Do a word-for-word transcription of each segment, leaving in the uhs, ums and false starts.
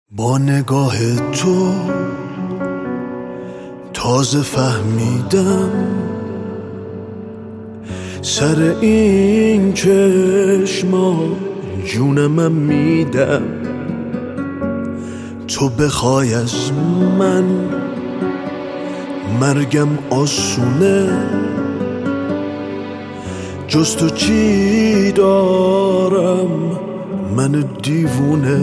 با نگاه تو تازه فهمیدم سر این چشما جونم میدم. تو بخوای از من مرگم آسونه، جز تو چی دارم من دیوونه.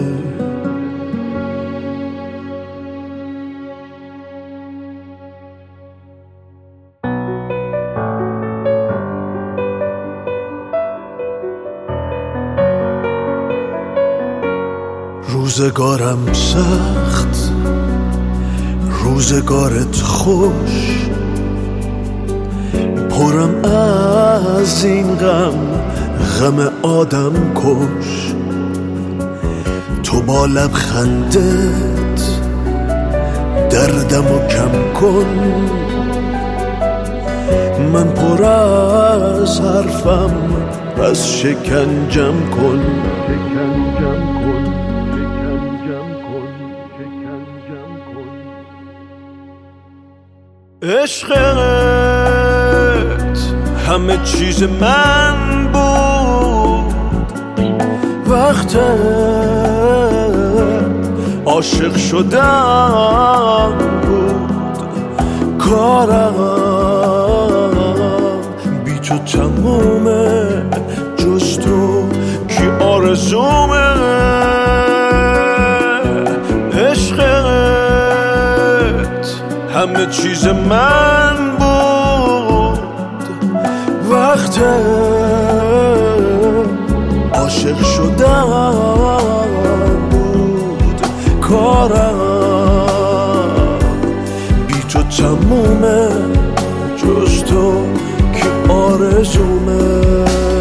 روزگارم سخت، روزگارت خوش، پرم از این غم، غم آدم کش. تو با لبخندت دردمو کم کن، من پر از حرفم پس شکنجم کن. شکنجم کن عشقت همه چیز من بود، وقت عاشق شدن بود. کارم بی تو تمومه، جز تو کی آرزومه. همه چیز من بود، وقت عاشق شدن بود. کارم بی تو تمومه، جز تو که آرزومه.